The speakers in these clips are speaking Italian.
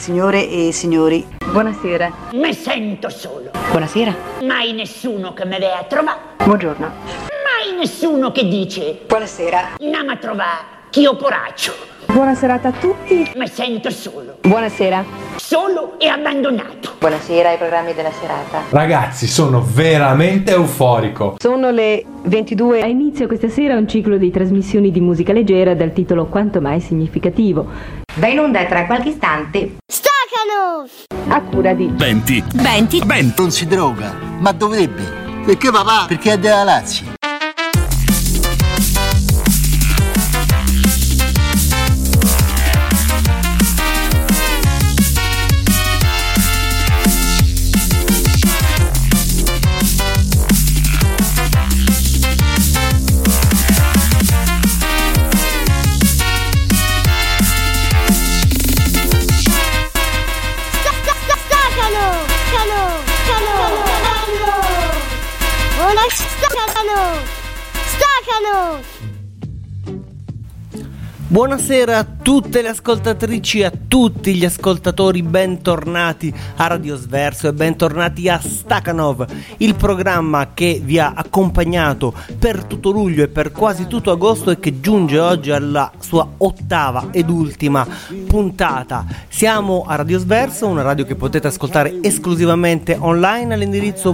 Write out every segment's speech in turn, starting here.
Signore e signori, buonasera. Mi sento solo. Buonasera. Mai nessuno che mi vea a trovare. Buongiorno. Mai nessuno che dice buonasera. andiamo a trovare chi ho poraccio. Buona serata a tutti. Mi sento solo. Buonasera. Solo e abbandonato. Buonasera ai programmi della serata. Ragazzi, sono veramente euforico. Sono le 22. Ha inizio questa sera un ciclo di trasmissioni di musica leggera dal titolo Quanto mai significativo. Va in onda tra qualche istante Stacano! A cura di Benti. Non si droga, ma dovrebbe. Perché papà? Perché è della Lazio. Stacano! Buonasera a tutte le ascoltatrici e a tutti gli ascoltatori, bentornati a Radio Sverso e bentornati a Stakhanov, il programma che vi ha accompagnato per tutto luglio e per quasi tutto agosto e che giunge oggi alla sua ottava ed ultima puntata. Siamo a Radio Sverso, una radio che potete ascoltare esclusivamente online all'indirizzo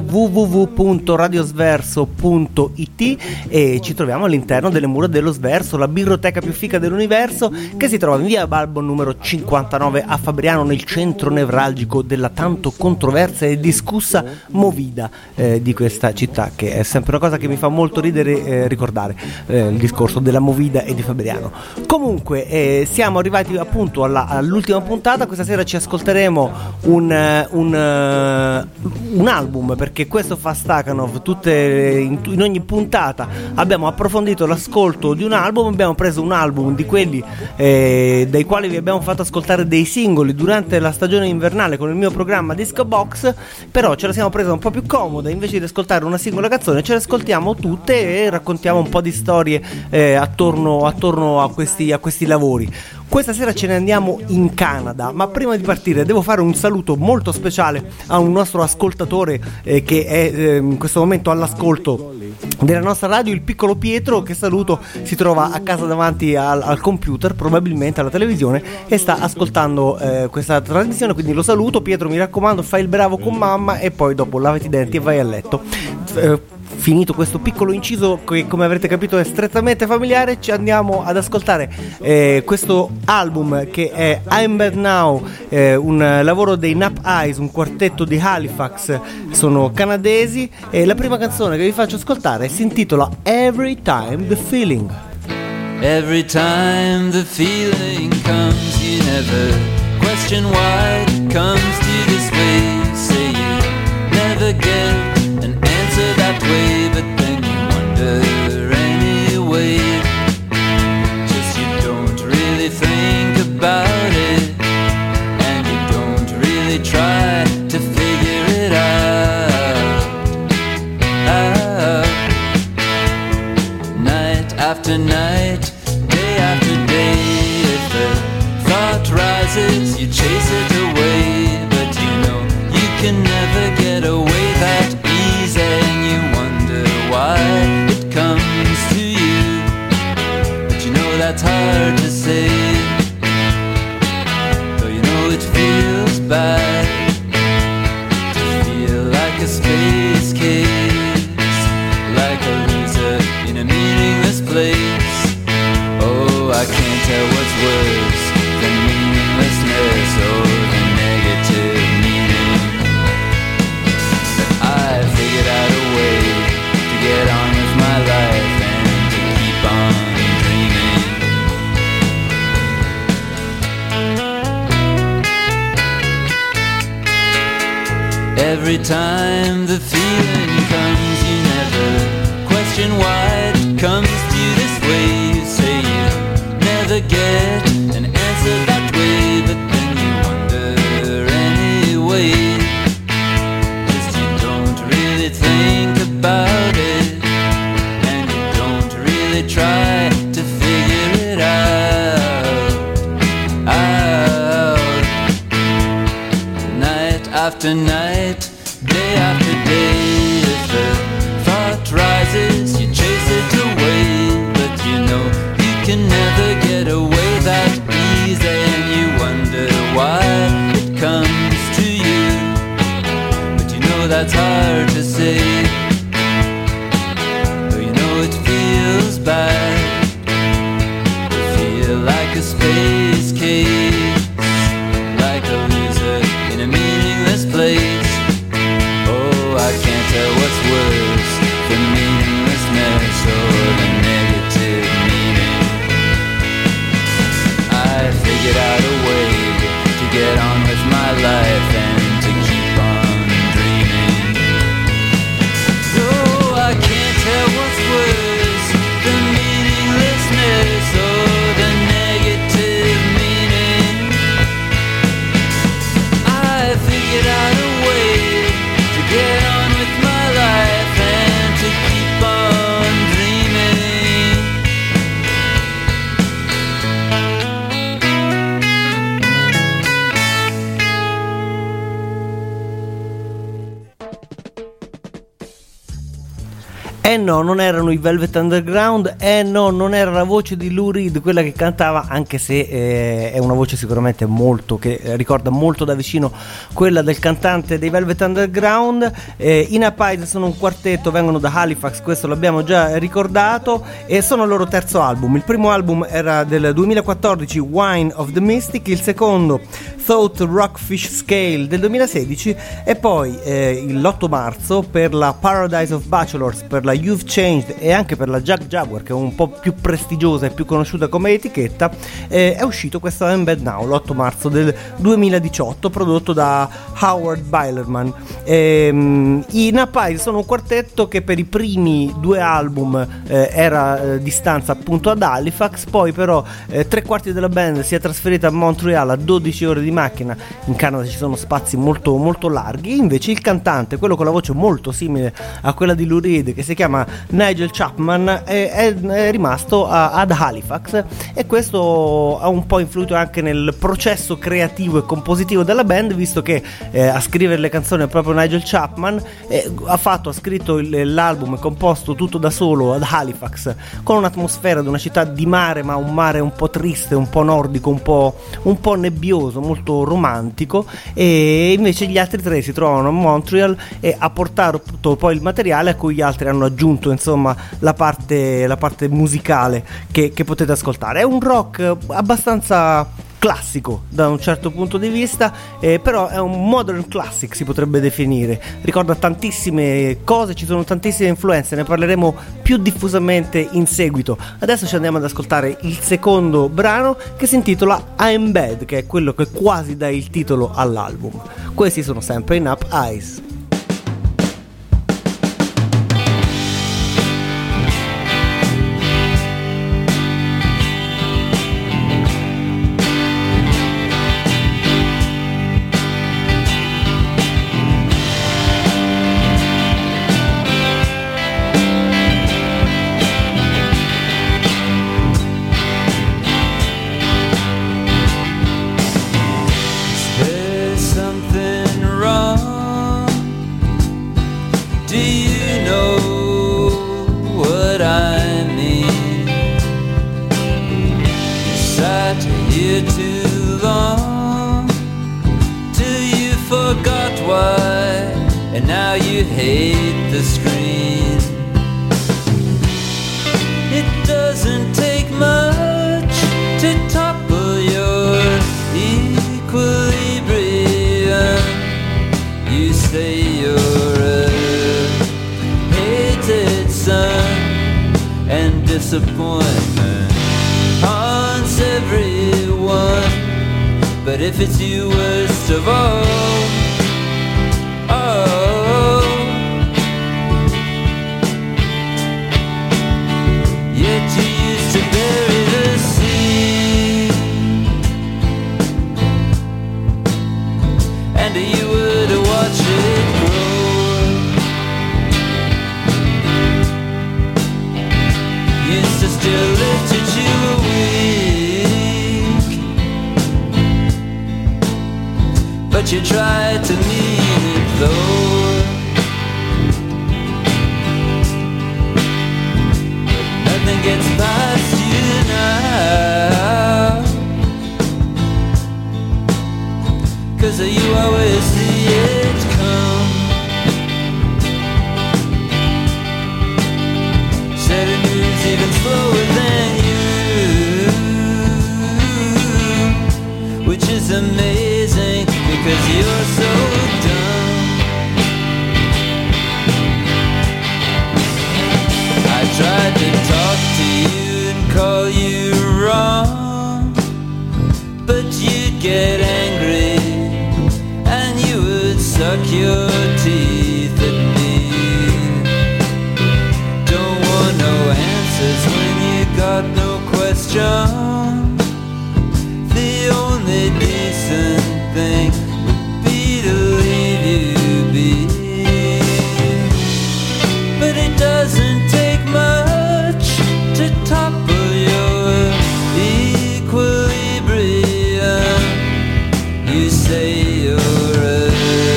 www.radiosverso.it e ci troviamo all'interno delle mura dello Sverso, la biblioteca più fica dell'universo, che si trova in via Balbo numero 59 a Fabriano, nel centro nevralgico della tanto controversa e discussa movida di questa città, che è sempre una cosa che mi fa molto ridere ricordare il discorso della movida e di Fabriano. Comunque siamo arrivati appunto all'ultima puntata. Questa sera ci ascolteremo un album, perché questo fa Stakhanov. In ogni puntata abbiamo approfondito l'ascolto di un album, abbiamo preso un album di quelli dai quali vi abbiamo fatto ascoltare dei singoli durante la stagione invernale con il mio programma Disco Box, però ce la siamo presa un po' più comoda. Invece di ascoltare una singola canzone ce le ascoltiamo tutte e raccontiamo un po' di storie attorno a questi lavori. Questa sera ce ne andiamo in Canada, ma prima di partire devo fare un saluto molto speciale a un nostro ascoltatore che è in questo momento all'ascolto della nostra radio, il piccolo Pietro, che saluto, si trova a casa davanti al computer, probabilmente alla televisione, e sta ascoltando questa trasmissione, quindi lo saluto. Pietro, mi raccomando, fai il bravo con mamma e poi dopo lavati i denti e vai a letto. Finito questo piccolo inciso che, come avrete capito, è strettamente familiare, ci andiamo ad ascoltare questo album che è I'm Bad Now, un lavoro dei Nap Eyes, un quartetto di Halifax, sono canadesi, e la prima canzone che vi faccio ascoltare si intitola Every Time the Feeling. Every time the feeling comes, you never question why it comes to this way. Say you never get that way, but then you wonder anyway. Just you don't really think about it, and you don't really try to figure it out. Night after night, day after day, if the thought rises, you chase it away, but you know you can never get away that easy, and you wonder why it comes to you, but you know that's hard to say, though you know it feels bad to feel like a space case, like a loser in a meaningless place. Oh, I can't tell what's worse than meaninglessness or the negative meaning. I figured out a way to get on with my life and to keep on dreaming. Every time the feeling comes, you never question why it comes to you this way. You say you never get an answer that way, but then you wonder anyway. Think about it, and you don't really try to figure it out. after night, day after day. If the thought rises, you chase it away, but you know you can never get away that easy, and you wonder why it comes to you, but you know that's hard to say, though you know it feels bad. You feel like a space case, like a loser in a meaningless place. Oh, I can't tell what's worse, the meaninglessness or the negative meaning. I figured out a way to get on with my life and to keep on dreaming. No, I can't tell what's worse, the meaninglessness or the negative meaning. I figured out a way to get on with my life and to keep on dreaming. No, non erano i Velvet Underground, no, non era la voce di Lou Reed quella che cantava, anche se è una voce sicuramente molto, che ricorda molto da vicino quella del cantante dei Velvet Underground. I Napalm sono un quartetto, vengono da Halifax, questo l'abbiamo già ricordato, e sono il loro terzo album. Il primo album era del 2014, Wine of the Mystic, il secondo Thought Rockfish Scale del 2016, e poi l'8 marzo per la Paradise of Bachelors, per la You've Changed e anche per la Jack Jaguar, che è un po' più prestigiosa e più conosciuta come etichetta, è uscito questo I'm Bad Now l'8 marzo del 2018, prodotto da Howard Bilerman. I Napalm sono un quartetto che per i primi due album era di stanza appunto ad Halifax, poi però 3/4 della band si è trasferita a Montreal a 12 ore di macchina. In Canada ci sono spazi molto molto larghi, invece il cantante, quello con la voce molto simile a quella di Lou Reed, che si chiama Nigel Chapman, è rimasto ad Halifax, e questo ha un po' influito anche nel processo creativo e compositivo della band, visto che a scrivere le canzoni è proprio Nigel Chapman, ha scritto l'album e composto tutto da solo ad Halifax, con un'atmosfera di una città di mare, ma un mare un po' triste, un po' nordico, un po' nebbioso, molto romantico, e invece gli altri tre si trovano a Montreal e a portare tutto poi il materiale a cui gli altri hanno aggiunto, insomma, la parte musicale che potete ascoltare. È un rock abbastanza classico da un certo punto di vista, però è un modern classic, si potrebbe definire. Ricorda tantissime cose, ci sono tantissime influenze, ne parleremo più diffusamente in seguito. Adesso ci andiamo ad ascoltare il secondo brano, che si intitola I'm Bad, che è quello che quasi dà il titolo all'album. Questi sono sempre i Napalm. Disappointment haunts everyone, but if it's you worst of all, oh, yet you used to bury the sea, and you would watch it grow. Used to still lift at you a week, but you try to mean it though. But nothing gets past you now, 'cause you always see it come. Said it moves even slower than you, which is amazing because you're so dumb. I tried to talk to you and call you wrong, but you'd get angry and you would suck your teeth at me. Don't want no answers when you got no question. The only decent thing would be to leave you be. But it doesn't take much to topple your equilibrium. You say you're a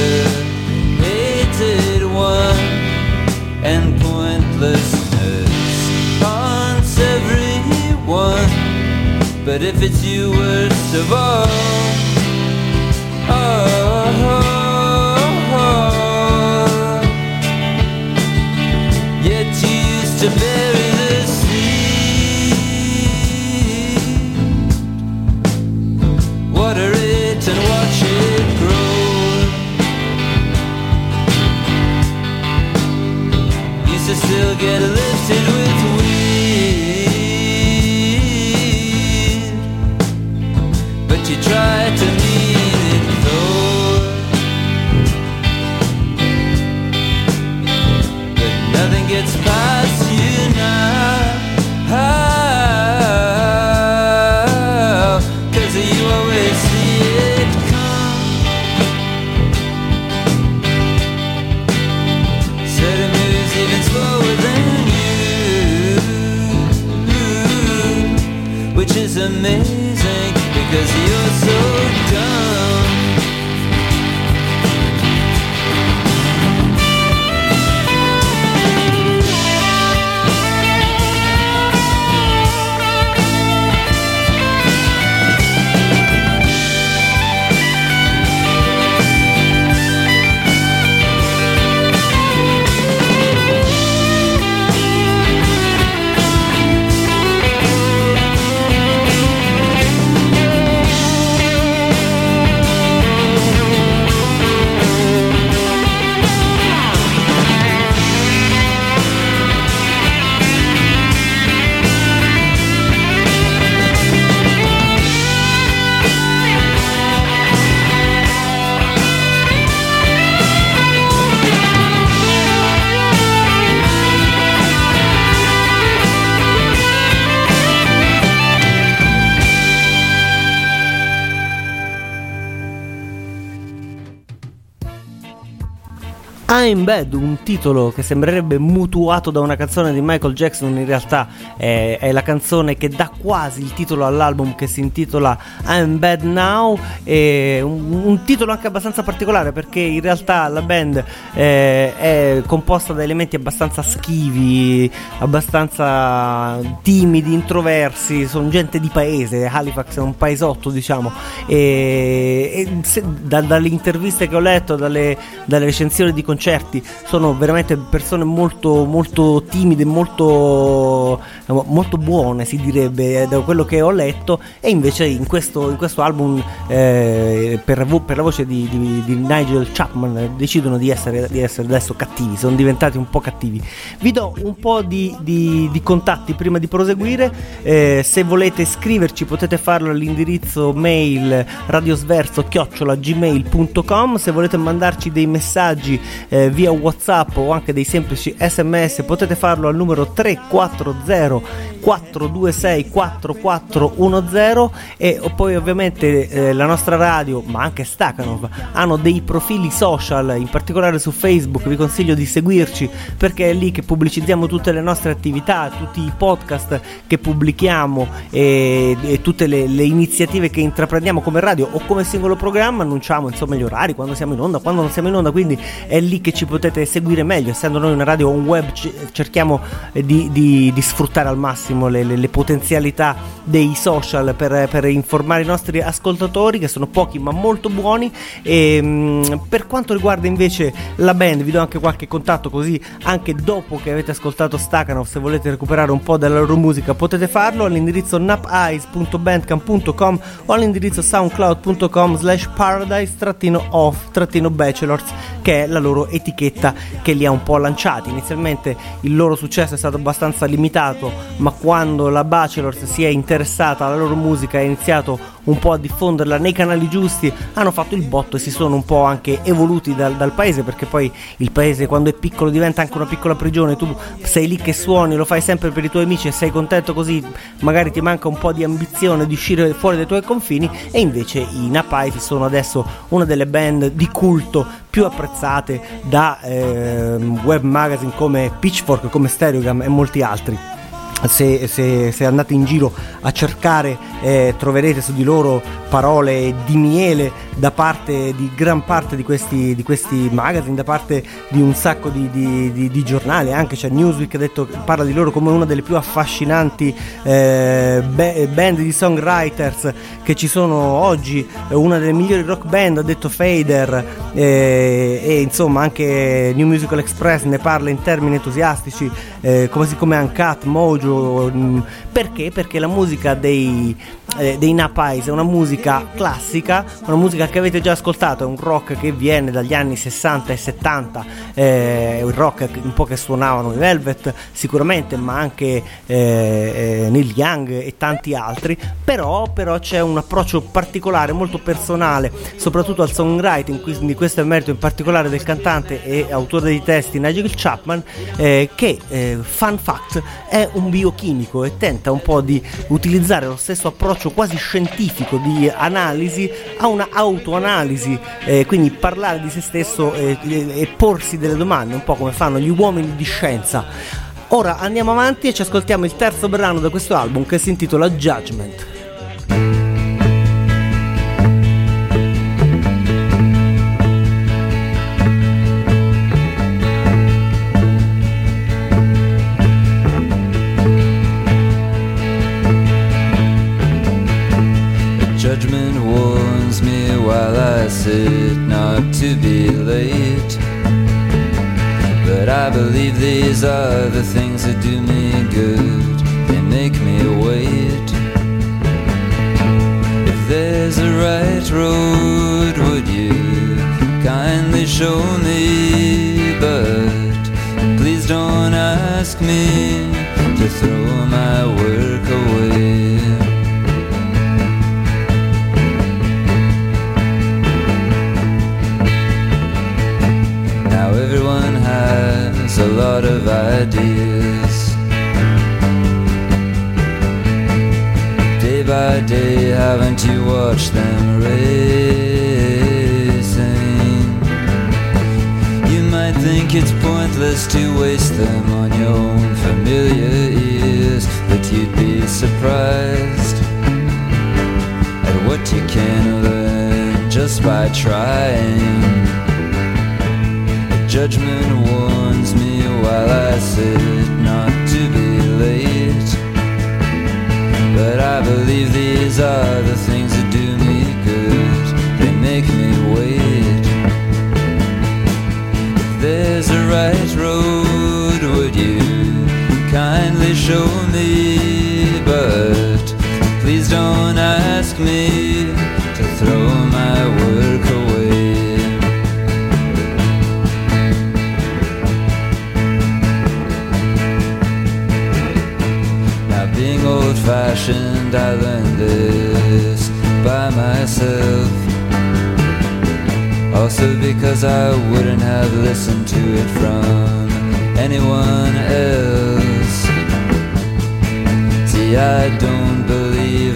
hated one, and pointlessness haunts everyone. But if it's you worst of all, yet you used to bury the seed, water it and watch it grow. Used to still get lifted with weed, but you try to mean it though. But nothing gets past you now, 'cause you always see it come. Said it moves even slower than you, which is amazing because you're so dumb. I'm Bad, un titolo che sembrerebbe mutuato da una canzone di Michael Jackson, in realtà è la canzone che dà quasi il titolo all'album, che si intitola I'm Bad Now. È un titolo anche abbastanza particolare perché in realtà la band è composta da elementi abbastanza schivi, abbastanza timidi, introversi, sono gente di paese. Halifax è un paesotto, diciamo, dalle interviste che ho letto, dalle recensioni di concerti, sono veramente persone molto molto timide, molto buone, si direbbe, da quello che ho letto. E invece in questo album per la voce di Nigel Chapman decidono di essere adesso cattivi, sono diventati un po' cattivi. Vi do un po' di contatti prima di proseguire. Se volete scriverci potete farlo all'indirizzo mail radiosverso@gmail.com. Se volete mandarci dei messaggi via WhatsApp o anche dei semplici SMS, potete farlo al numero 340 426 4410 e poi ovviamente la nostra radio, ma anche Stakhanov, hanno dei profili social, in particolare su Facebook. Vi consiglio di seguirci perché è lì che pubblicizziamo tutte le nostre attività, tutti i podcast che pubblichiamo e tutte le iniziative che intraprendiamo come radio o come singolo programma. Annunciamo insomma gli orari, quando siamo in onda, quando non siamo in onda, quindi è lì che ci potete seguire meglio. Essendo noi una radio on web, cerchiamo di sfruttare al massimo le potenzialità dei social per informare i nostri ascoltatori, che sono pochi ma molto buoni. E per quanto riguarda invece la band, vi do anche qualche contatto, così anche dopo che avete ascoltato Stakhanov, se volete recuperare un po' della loro musica potete farlo all'indirizzo napeyes.bandcamp.com o all'indirizzo soundcloud.com/paradise-off-bachelors, che è la loro etichetta che li ha un po' lanciati. Inizialmente il loro successo è stato abbastanza limitato, ma quando la Bachelors si è interessata alla loro musica e ha iniziato un po' a diffonderla nei canali giusti, hanno fatto il botto e si sono un po' anche evoluti dal paese, perché poi il paese quando è piccolo diventa anche una piccola prigione. Tu sei lì che suoni, lo fai sempre per i tuoi amici e sei contento così, magari ti manca un po' di ambizione di uscire fuori dai tuoi confini, e invece i Napeyes sono adesso una delle band di culto più apprezzate da web magazine come Pitchfork, come Stereogam e molti altri. Se andate in giro a cercare troverete su di loro parole di miele da parte di gran parte di questi magazine, da parte di un sacco di giornali. Anche c'è Newsweek parla di loro come una delle più affascinanti band di songwriters che ci sono oggi, una delle migliori rock band, ha detto Fader, e insomma anche New Musical Express ne parla in termini entusiastici, così come Uncut, Mojo. Perché? Perché la musica dei Napeyes è una musica classica, una musica che avete già ascoltato, è un rock che viene dagli anni 60 e 70, un rock un po' che suonavano i Velvet sicuramente, ma anche Neil Young e tanti altri. Però c'è un approccio particolare, molto personale, soprattutto al songwriting, quindi questo è merito in particolare del cantante e autore dei testi Nigel Chapman, che fun fact è un biochimico e tenta un po' di utilizzare lo stesso approccio quasi scientifico di analisi a una autoanalisi, quindi parlare di se stesso e porsi delle domande, un po' come fanno gli uomini di scienza. Ora andiamo avanti e ci ascoltiamo il terzo brano da questo album, che si intitola Judgment. Judgment warns me while I sit not to be late, but I believe these are the things that do me good, they make me wait. If there's a right road, would you kindly show me, but please don't ask me to throw my work away. Everyone has a lot of ideas. Day by day, haven't you watched them racing? You might think it's pointless to waste them on your own familiar ears, but you'd be surprised at what you can learn just by trying. Judgment warns me while I sit not to be late, but I believe these are the things that do me good, they make me wait. If there's a right road, would you kindly show me, but please don't ask me to throw my work away. Being old-fashioned, I learned this by myself. All also because I wouldn't have listened to it from anyone else. See, I don't believe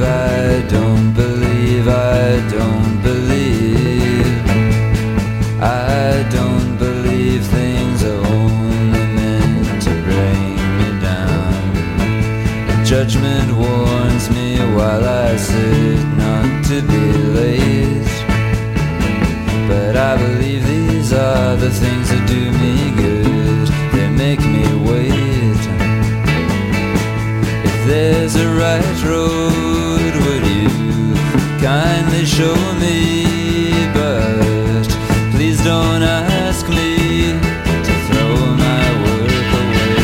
things are only meant to bring me down. Judgment warns me while I sit not to be late. But I believe these are the things that do me good. They make me wait. If there's a right road, would you kindly show me? But please don't ask me to throw my work away.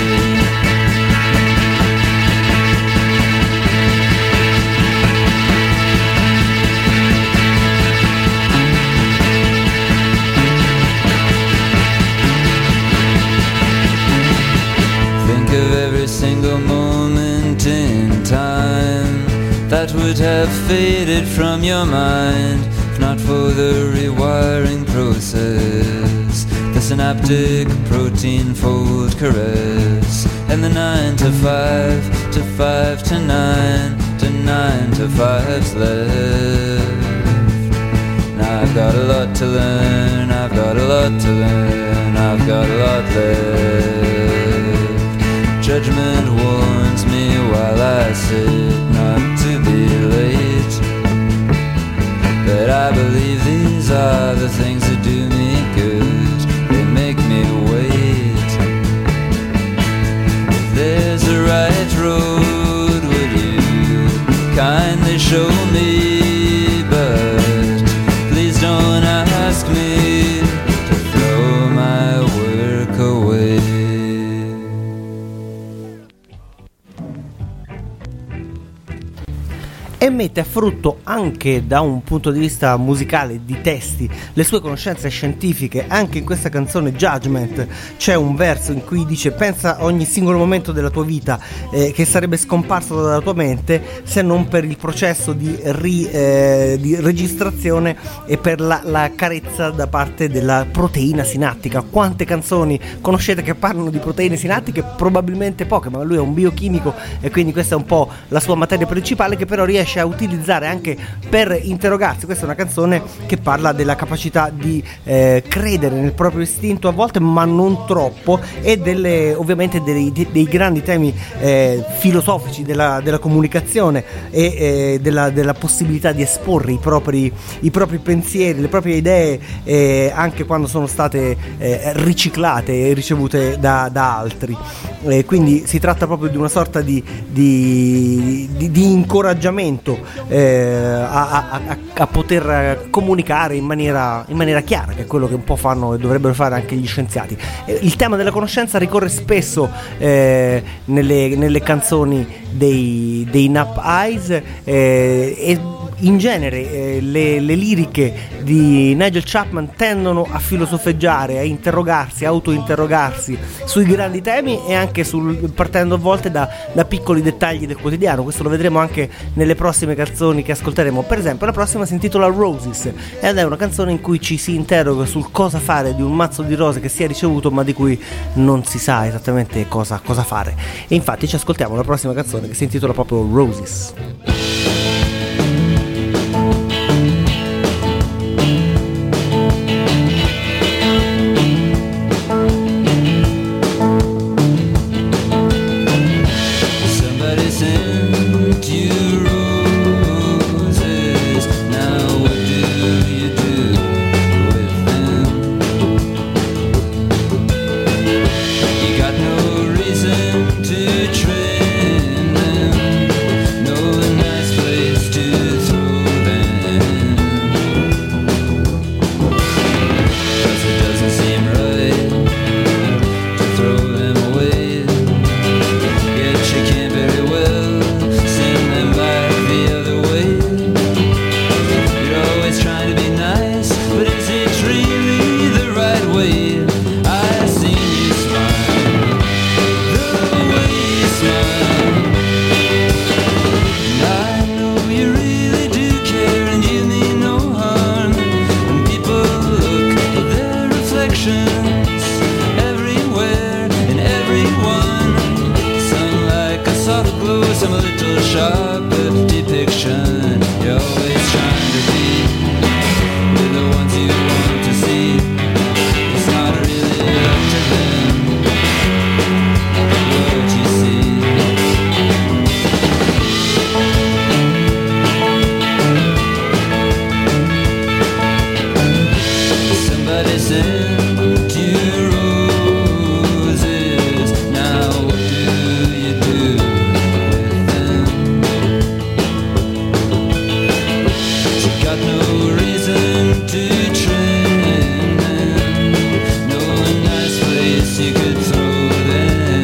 Think of every single moment in time that would have faded from your mind if not for the rewiring process, the synaptic protein fold caress, and the 9 to 5 to 5 to 9 to 9 to 5's left. Now I've got a lot to learn, I've got a lot to learn, I've got a lot left. Judgment warns me while I sit not to be late. But I believe these are the things that do me good. They make me wait. If there's a right road, would you kindly show me? But please don't ask me to throw my work away. E mette a frutto anche da un punto di vista musicale, di testi, le sue conoscenze scientifiche. Anche in questa canzone Judgment c'è un verso in cui dice: pensa a ogni singolo momento della tua vita che sarebbe scomparso dalla tua mente se non per il processo di registrazione e per la carezza da parte della proteina sinattica. Quante canzoni conoscete che parlano di proteine sinattiche? Probabilmente poche, ma lui è un biochimico e quindi questa è un po' la sua materia principale, che però riesce a utilizzare anche per interrogarsi. Questa è una canzone che parla della capacità di credere nel proprio istinto a volte, ma non troppo, e ovviamente dei grandi temi filosofici della comunicazione e della possibilità di esporre i propri pensieri, le proprie idee, anche quando sono state riciclate e ricevute da altri. Quindi si tratta proprio di una sorta di incoraggiamento a poter comunicare in maniera chiara, che è quello che un po' fanno e dovrebbero fare anche gli scienziati. Il tema della conoscenza ricorre spesso nelle canzoni dei Nap Eyes, e in genere le liriche di Nigel Chapman tendono a filosofeggiare, a interrogarsi, a autointerrogarsi sui grandi temi e anche partendo a volte da piccoli dettagli del quotidiano. Questo lo vedremo anche nelle prossime canzoni che ascolteremo. Per esempio la prossima si intitola Roses ed è una canzone in cui ci si interroga sul cosa fare di un mazzo di rose che si è ricevuto ma di cui non si sa esattamente cosa fare. E infatti ci ascoltiamo la prossima canzone che si intitola proprio Roses. No reason to trim them, knowing that reflections everywhere in everyone. Some like a soft glow, some a little sharper depiction. You're always trying to be with the ones you want to see. It's not really up to them what you see. Somebody sent you roses. Now what do you do with them? She got no reason to trim them. No nice place you could throw them.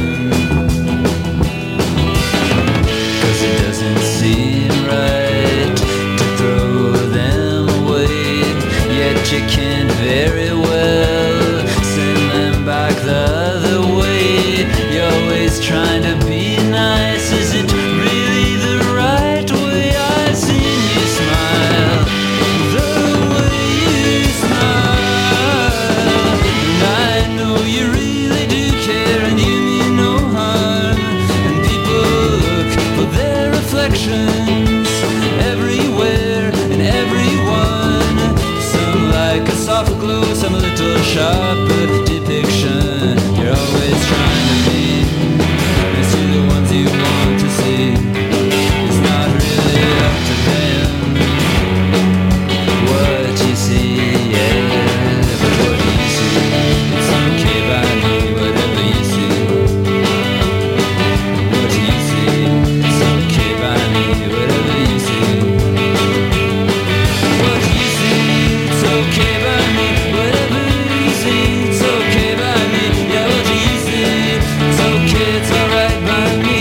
'Cause it doesn't seem right to throw them away. Yet you can't very well send them back the other way. You're always trying to be nice. Is it really the right way? I've seen you smile the way you smile, and I know you really do care, and you mean no harm. And people look for their reflections everywhere in everyone. Some like a soft glow, some a little sharper depiction. You're always trying to be next to the ones you want to see. It's not really up to them what you see, yeah. But what do you see? It's okay by me, whatever you see. What do you see? It's okay by me, whatever you see. What do you see? It's okay by me, whatever you see. It's okay by me, yeah. What do you see? It's okay, it's alright by me.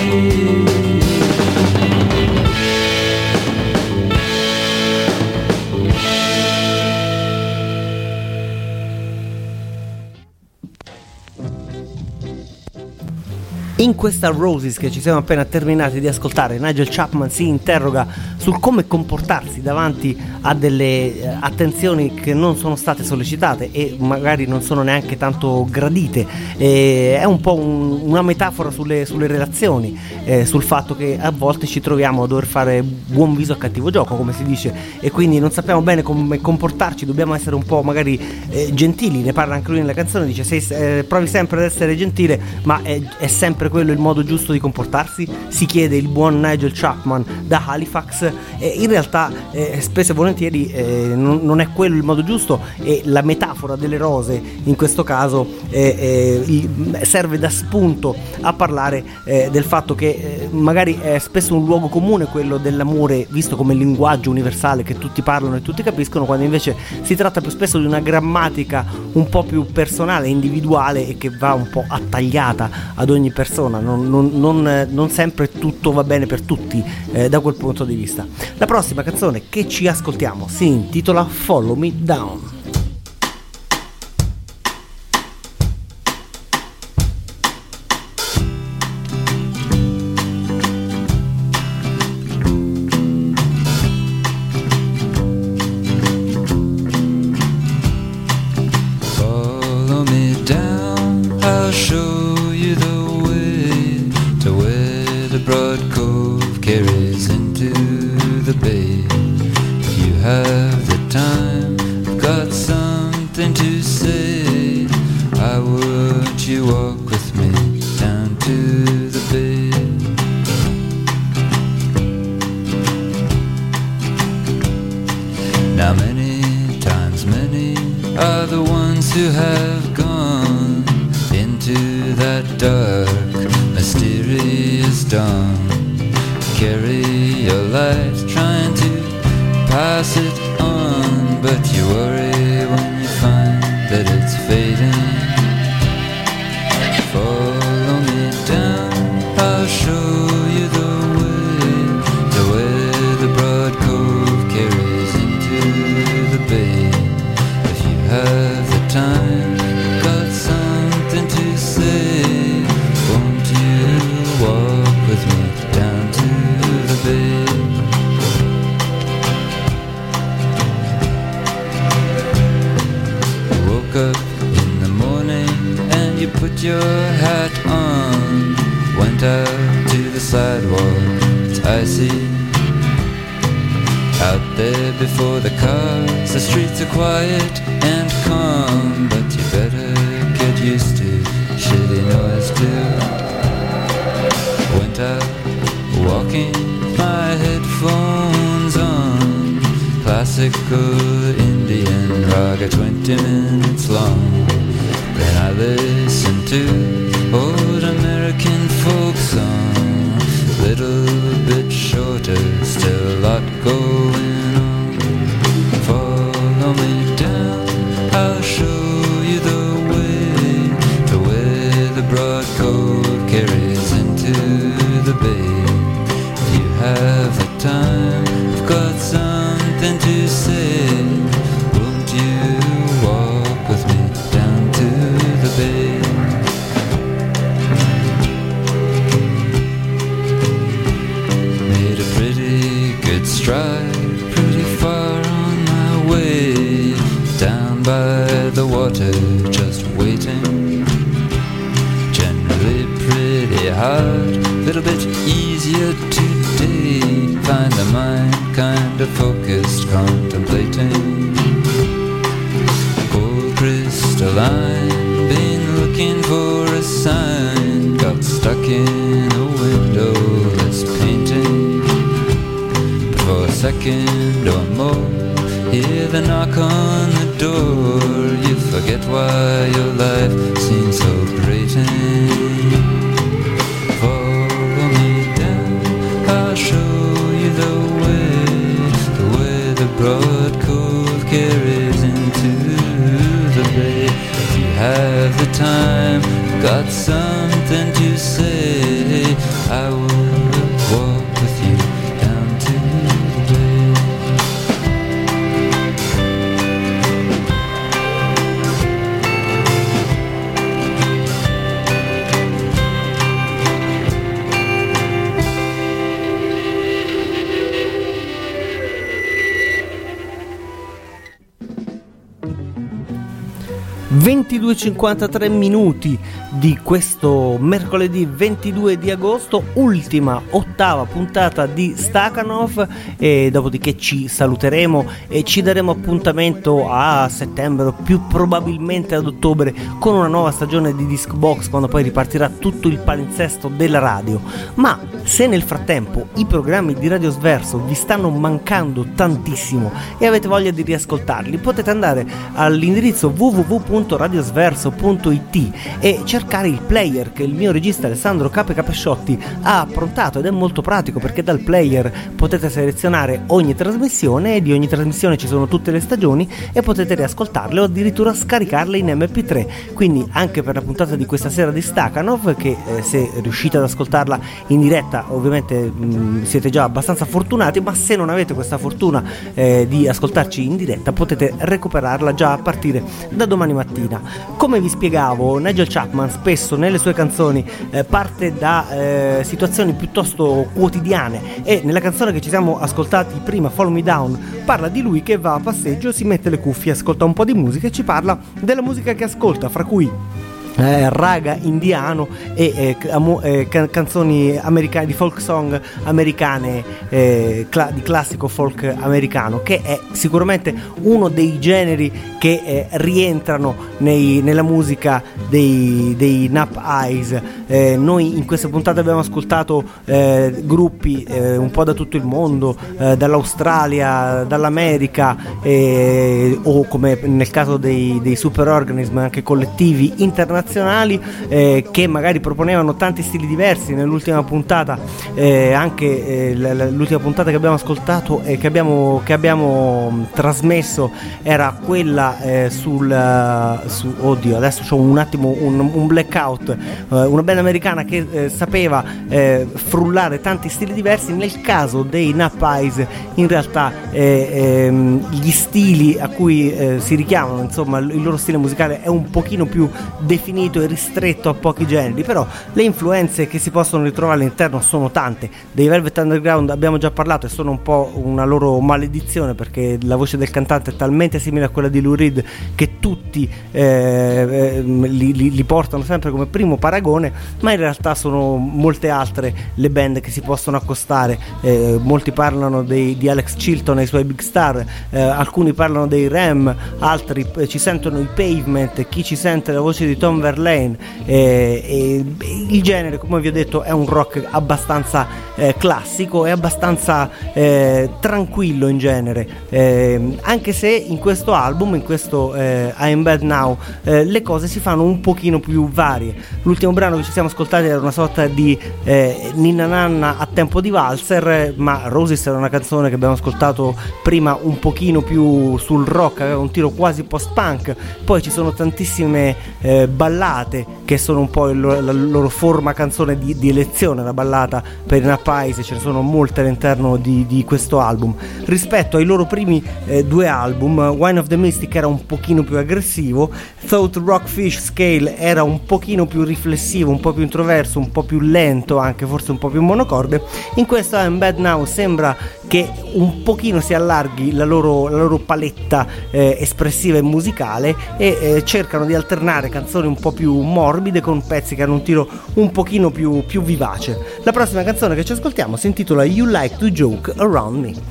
In questa Roses che ci siamo appena terminati di ascoltare, Nigel Chapman si interroga sul come comportarsi davanti a delle attenzioni che non sono state sollecitate e magari non sono neanche tanto gradite. È un po' una metafora sulle relazioni, sul fatto che a volte ci troviamo a dover fare buon viso a cattivo gioco, come si dice, e quindi non sappiamo bene come comportarci, dobbiamo essere un po' magari gentili. Ne parla anche lui nella canzone, dice provi sempre ad essere gentile, ma è sempre quello il modo giusto di comportarsi? Si chiede il buon Nigel Chapman da Halifax. In realtà spesso e volentieri non è quello il modo giusto, e la metafora delle rose in questo caso serve da spunto a parlare del fatto che magari è spesso un luogo comune quello dell'amore visto come linguaggio universale che tutti parlano e tutti capiscono, quando invece si tratta più spesso di una grammatica un po' più personale, individuale, e che va un po' attagliata ad ogni persona. Non sempre tutto va bene per tutti da quel punto di vista. La prossima canzone che ci ascoltiamo si intitola Follow Me Down. Follow me down, I'll show you the way to where the broad cove carries into the bay. If you have the time, I've got something to say. I want you walk with me down to the bay. Now many times many are the ones who have gone into that dark, mysterious dawn. Carry your light, trying to pass it on, but you worry when you find that it's fading. Follow me down, I'll show you the way to where the broad cove carries into the bay. If you have the time, got something to say, won't you walk with me down to the bay? Woke up in the morning and you put your hat on. Went out to the sidewalk, it's icy out there before the cars. The streets are quiet and calm, but you better get used to shitty noise too. Went out walking, my headphones on, classical Indian raga 20 minutes long. Then I listened to old American folk song, little bit shorter, still a lot going on. Follow me down, I'll show you the way to where the broad cove carries into the bay. If you have the time, I've got something to say. Won't you walk with me down to the bay? Made a pretty good stride, pretty far on my way, down by the water, just waiting. Generally pretty hard, little bit easier today. Find the mind kind of focused, contemplating. Cold crystalline, been looking for a sign, got stuck in a windowless painting. But for a second or more, hear the knock on the door, you forget why your life seems so grating. Follow me down, I'll show you the way the broad cove carries into the bay. If you have the time, got something to say, I will walk with you down to the bay. (22:53) di questo mercoledì 22 di agosto, ultima, ottava puntata di Stakhanov, e dopodiché ci saluteremo e ci daremo appuntamento a settembre, più probabilmente ad ottobre, con una nuova stagione di Disc Box, quando poi ripartirà tutto il palinsesto della radio. Ma se nel frattempo i programmi di Radio Sverso vi stanno mancando tantissimo e avete voglia di riascoltarli, potete andare all'indirizzo www.radiosverso.it e cercare il player che il mio regista Alessandro Capesciotti ha approntato, ed è molto pratico perché dal player potete selezionare ogni trasmissione, e di ogni trasmissione ci sono tutte le stagioni e potete riascoltarle o addirittura scaricarle in MP3. Quindi anche per la puntata di questa sera di Stakhanov, che se riuscite ad ascoltarla in diretta ovviamente siete già abbastanza fortunati, ma se non avete questa fortuna di ascoltarci in diretta, potete recuperarla già a partire da domani mattina. Come vi spiegavo, Nigel Chapman spesso nelle sue canzoni parte da situazioni piuttosto quotidiane, e nella canzone che ci siamo ascoltati prima, Follow Me Down, parla di lui che va a passeggio, si mette le cuffie, ascolta un po' di musica e ci parla della musica che ascolta, fra cui raga indiano e canzoni americane, di folk song americane, di classico folk americano, che è sicuramente uno dei generi che rientrano nella musica dei Nap Eyes. Noi in questa puntata abbiamo ascoltato gruppi un po' da tutto il mondo, dall'Australia, dall'America, o come nel caso dei Superorganism, anche collettivi internazionali, che magari proponevano tanti stili diversi. Nell'ultima puntata, l'ultima puntata che abbiamo ascoltato e che abbiamo trasmesso era quella oddio, adesso c'ho un attimo un blackout, una band americana che sapeva frullare tanti stili diversi. Nel caso dei Nap Eyes in realtà gli stili a cui si richiamano, insomma il loro stile musicale è un pochino più definito definito e ristretto a pochi generi, però le influenze che si possono ritrovare all'interno sono tante. Dei Velvet Underground abbiamo già parlato e sono un po' una loro maledizione, perché la voce del cantante è talmente simile a quella di Lou Reed che tutti li portano sempre come primo paragone, ma in realtà sono molte altre le band che si possono accostare. Molti parlano di Alex Chilton e i suoi Big Star, alcuni parlano dei Rem, altri ci sentono i Pavement, chi ci sente la voce di Tom Verlaine, e il genere, come vi ho detto, è un rock abbastanza classico e abbastanza tranquillo in genere, anche se in questo album, in questo I'm Bad Now, le cose si fanno un pochino più varie. L'ultimo brano che ci siamo ascoltati era una sorta di ninna nanna a tempo di valzer, ma Roses era una canzone che abbiamo ascoltato prima un pochino più sul rock, aveva un tiro quasi post-punk. Poi ci sono tantissime ballate che sono un po' la loro forma canzone di elezione, la ballata per i Nappies, ce ne sono molte all'interno di questo album. Rispetto ai loro primi due album, Wine of the Mystic era un pochino più aggressivo, Thought Rockfish Scale era un pochino più riflessivo, un po' più introverso, un po' più lento, anche forse un po' più monocorde. In questo I'm Bad Now sembra che un pochino si allarghi la loro paletta espressiva e musicale, e cercano di alternare canzoni un po' più morbide con pezzi che hanno un tiro un pochino più vivace. La prossima canzone che ci ascoltiamo si intitola You Like to Joke Around Me.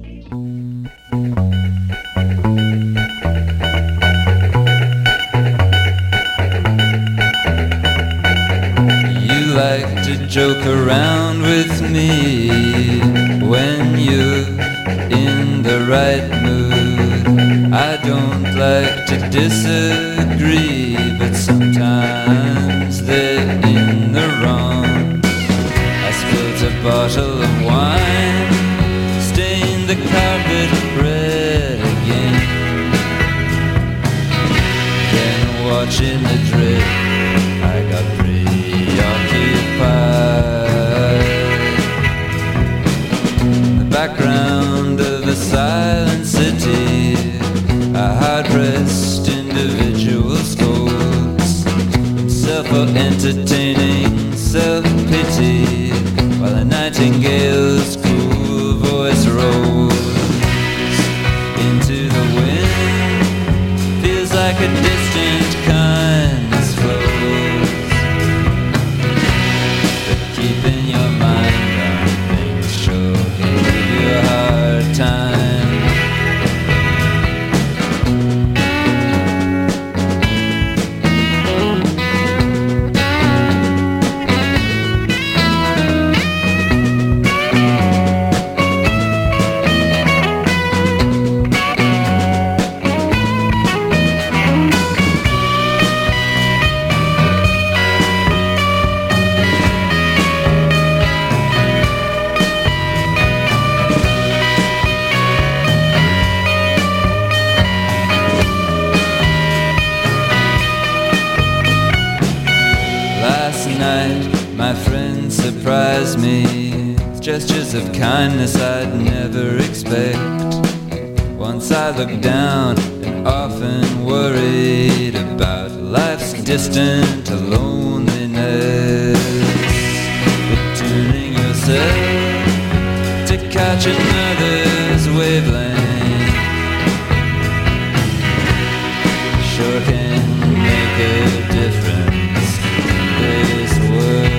You like to joke around with me when you're in the right mood. I don't like to disagree, but sometimes they're in the wrong. I spilled a bottle of wine, stained the carpet red again. Then watching the drip, I got the background of a silent city, a hard-pressed individual scolds himself for entertaining self-pity, while a nightingale's cool voice rolls into the wind, feels like a distant kindness flows. Keeping your mind on things sure can give you a hard time. My friends surprised me with gestures of kindness I'd never expect. Once I looked down and often worried about life's distant loneliness, but turning yourself to catch another's wavelength sure can make a difference in this world.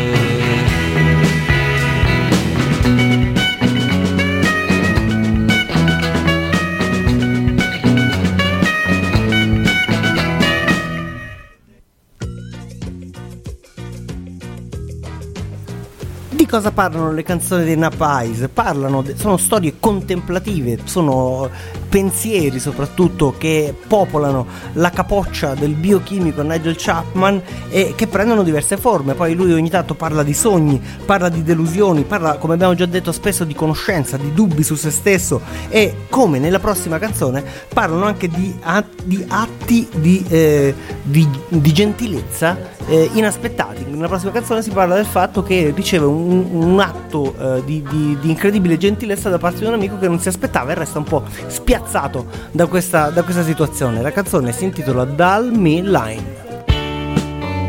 Di cosa parlano le canzoni dei Nappies? Sono storie contemplative, sono pensieri soprattutto che popolano la capoccia del biochimico Nigel Chapman e che prendono diverse forme. Poi lui ogni tanto parla di sogni, parla di delusioni, parla, come abbiamo già detto, spesso di conoscenza, di dubbi su se stesso, e come nella prossima canzone parlano anche di atti di gentilezza inaspettati. Nella prossima canzone si parla del fatto che riceve un atto di incredibile gentilezza da parte di un amico che non si aspettava e resta un po' spiazzato da questa situazione. La canzone si intitola Dull Me Line.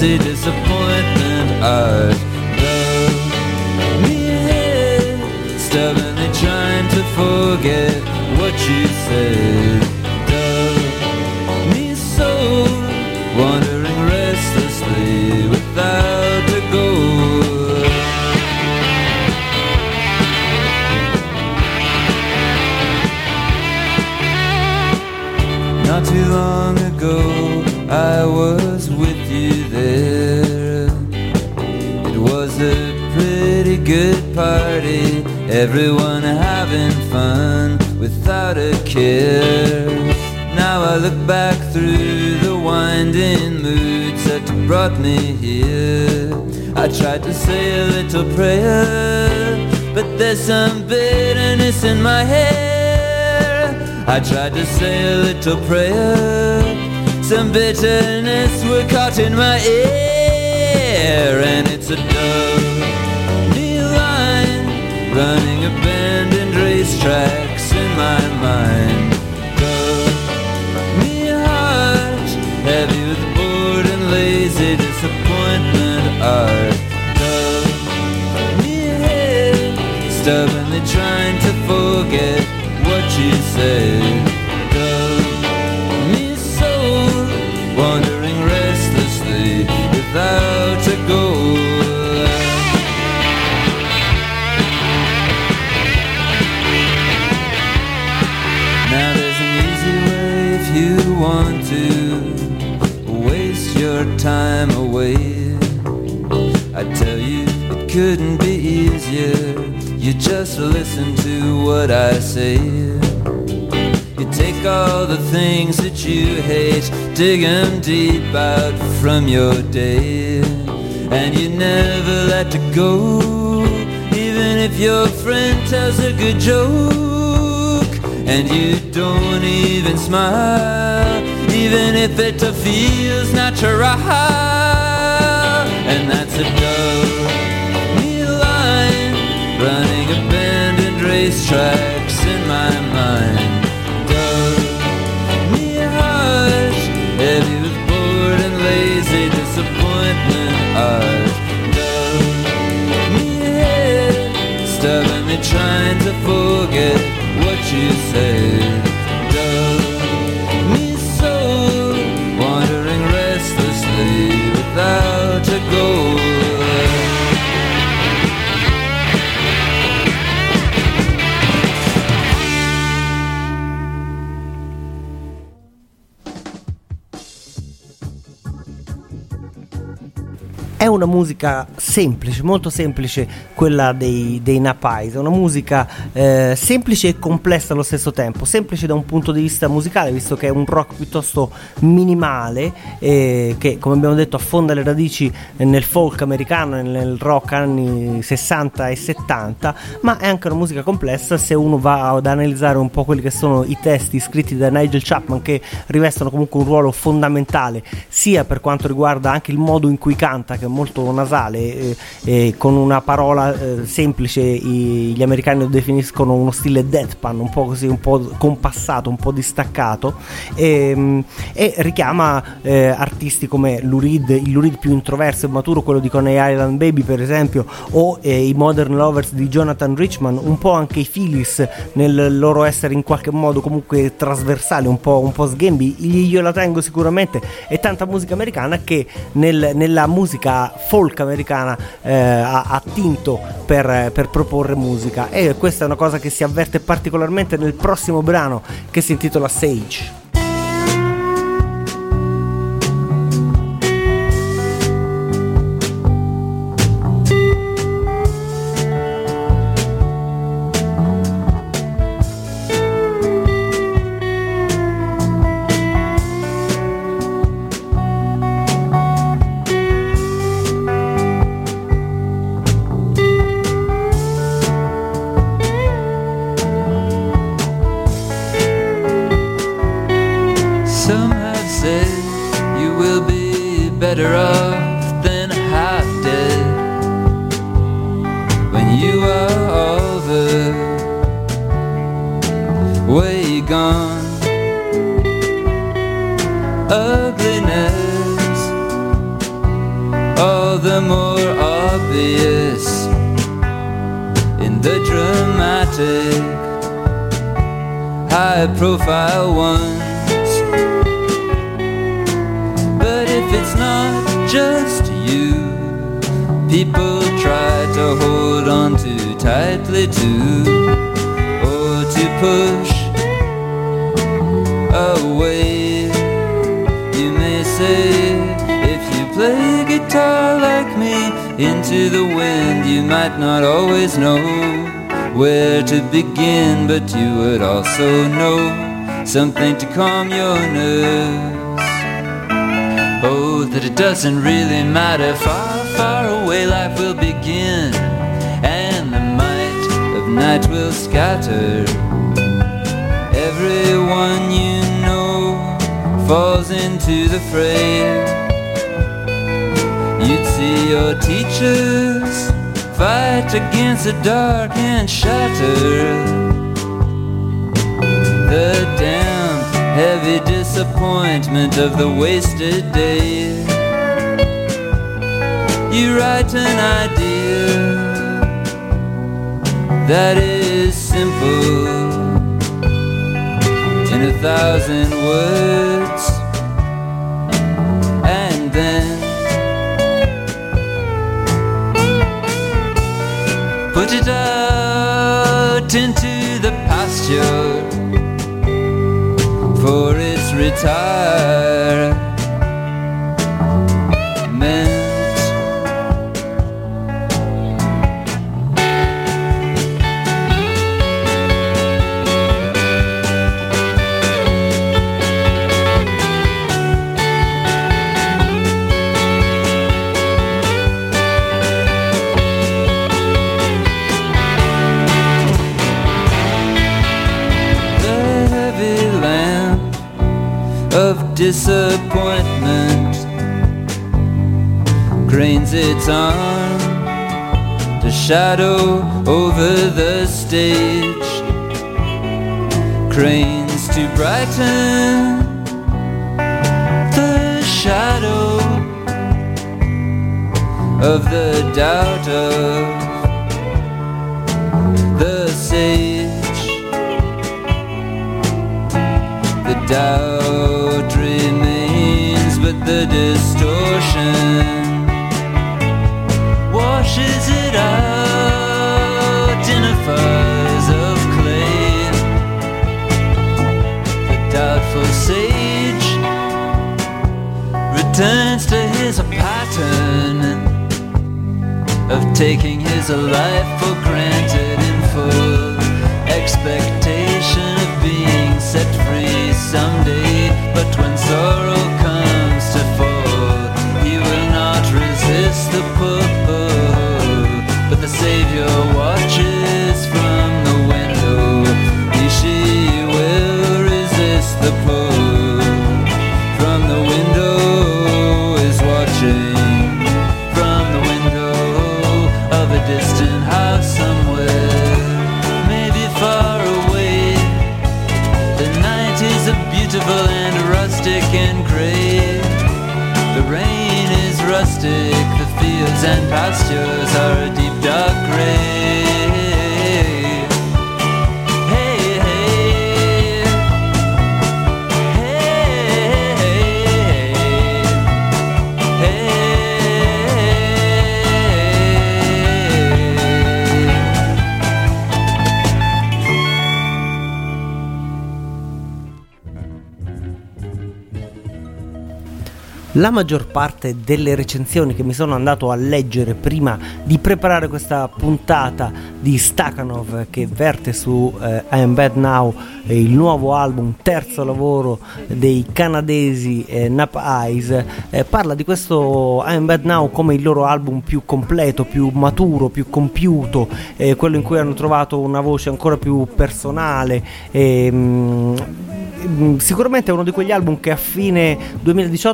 lazy disappointment art. Love me ahead, stubbornly trying to forget what you said. Dove me so, wandering restlessly without a goal. Not too long ago I was with you there. It was a pretty good party, everyone having fun without a care. Now I look back through the winding moods that brought me here. I tried to say a little prayer, but there's some bitterness in my hair. I tried to say a little prayer, some bitterness were caught in my ear. And it's a dove-me line, running abandoned racetracks in my mind. Dove-me heart, heavy with bored and lazy disappointment art. Dove-me head, stubbornly trying to forget what you said. Dove me soul, wandering restlessly without a goal. Now there's an easy way if you want to waste your time away. I tell you it couldn't be easier. You just listen to what I say. You take all the things that you hate, dig them deep out from your day, and you never let it go, even if your friend tells a good joke. And you don't even smile, even if it feels natural. And that's a dove-me line, running abandoned racetracks in my mind. Dove-me heart, heavy with bored and lazy disappointment art. Dove-me head, stubbornly trying to forget what you said. Dove-me soul, wandering restlessly without a goal. È una musica semplice, molto semplice, quella dei Napalm Eyes. È una musica semplice e complessa allo stesso tempo. Semplice da un punto di vista musicale, visto che è un rock piuttosto minimale, che, come abbiamo detto, affonda le radici nel folk americano, nel rock anni 60 e 70, ma è anche una musica complessa se uno va ad analizzare un po' quelli che sono i testi scritti da Nigel Chapman, che rivestono comunque un ruolo fondamentale sia per quanto riguarda anche il modo in cui canta, che è molto nasale, con una parola semplice. Gli americani lo definiscono uno stile deadpan, un po' così, un po' compassato, un po' distaccato, e richiama artisti come il Lou Reed più introverso e maturo, quello di Coney Island Baby per esempio, o i Modern Lovers di Jonathan Richman, un po' anche i Phillies nel loro essere in qualche modo comunque trasversali, un po' sghembi. Io la tengo sicuramente, e tanta musica americana che nella musica folk americana ha attinto per proporre musica, e questa è una cosa che si avverte particolarmente nel prossimo brano, che si intitola Sage. Better off than half dead when you are over, way gone. Ugliness all the more obvious in the dramatic, high-profile ones. But if it's not just you, people try to hold on too tightly too, or to push away. You may say, if you play guitar like me into the wind, you might not always know where to begin, but you would also know something to calm your nerves. Oh, that it doesn't really matter, far, far away life will begin, and the might of night will scatter. Everyone you know falls into the fray. You'd see your teachers fight against the dark and shatter the damp, heavy disappointment of the wasted day. You write an idea that is simple in 1,000 words, and then put it out into the pasture for its retirement. Disappointment cranes its arm to shadow over the stage, cranes to brighten the shadow of the doubt of the sage. The doubt remains, but the distortion washes it out in a fuzz of clay. The doubtful sage returns to his pattern of taking his life for granted in full expectation of being set free someday. But when sorrow comes to fall, he will not resist the pull, but the Savior watches from the window. She will resist the pull. From the window is watching, from the window of a distant house somewhere, maybe far away. The night is a beautiful and rustic and gray. The rain is rustic, the fields and pastures are a deep dark gray. Hey, hey, hey, hey, hey. La maggior parte delle recensioni che mi sono andato a leggere prima di preparare questa puntata di Stakhanov, che verte su I Am Bad Now, il nuovo album, terzo lavoro dei canadesi Nap Eyes, parla di questo I Am Bad Now come il loro album più completo, più maturo, più compiuto, quello in cui hanno trovato una voce ancora più personale. Sicuramente è uno di quegli album che a fine 2018 troveremo